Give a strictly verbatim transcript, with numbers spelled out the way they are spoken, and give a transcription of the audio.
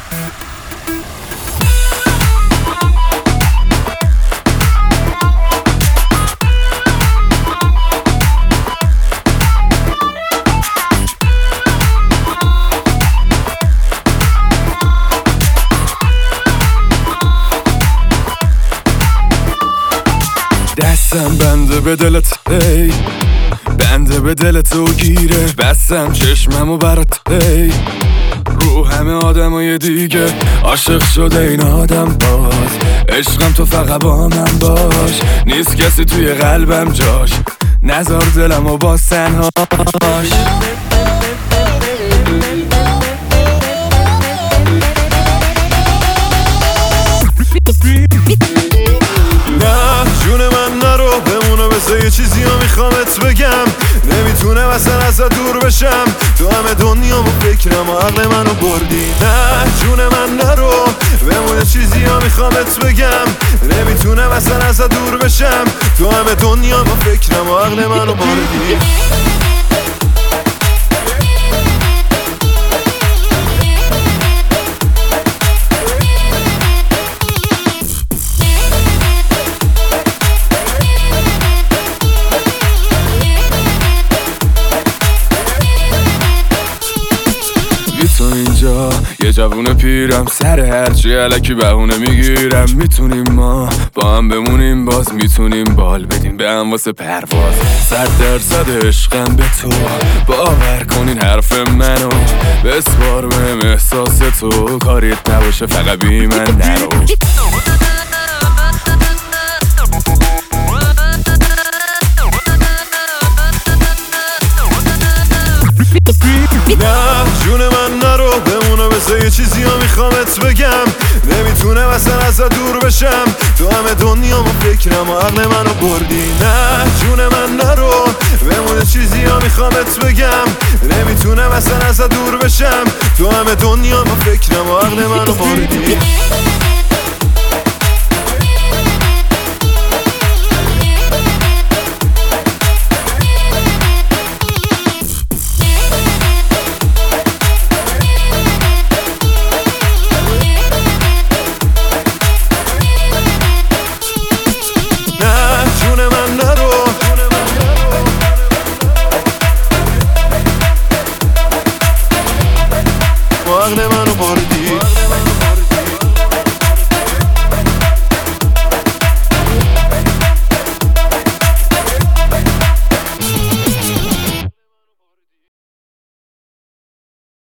دستم بنده به دلت ای بنده به دلت و گیره بستم چشممو برات ای رو همه آدمای دیگه عاشق شده این آدم باز عشقم تو فقط با من باش نیست کسی توی قلبم جاش نذار دلمو باز تنهاش جون من نرو بمونو بذار یه چیزی رو میخوامت بگم نمیتونم اصلا ازت دور بشم تو همه دنیا و فکرم و عقل منو بردی نه جون من نرو بمونه چیزی رو میخوامت بگم نمیتونم اصلا ازت دور بشم تو همه دنیا و فکرم و عقل منو بردی تو اینجا یه جوون پیرم سر هرچی علکی بهونه میگیرم میتونیم ما با هم بمونیم باز میتونیم بال بدیم به هم واسه پرواز صد درصد عشقم به تو باور کنین حرف منو بسپار بهم احساس تو کاریت نباشه فقط بی من نرو نه جون من نرو بمونه بذار یه چیزی رو میخوامت بگم نمیتونم اصلا ازت دور بشم تو همه دنیا و فکرم و عقل منو بردی نه جون من نرو بمونه چیزی رو میخوامت بگم نمیتونم اصلا ازت دور بشم تو همه دنیا و فکرم و عقل منو بردی